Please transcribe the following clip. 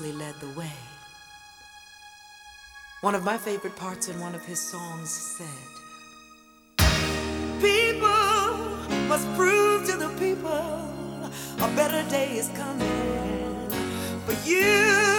led the way. One of my favorite parts in one of his songs said, people must prove to the people a better day is coming for you.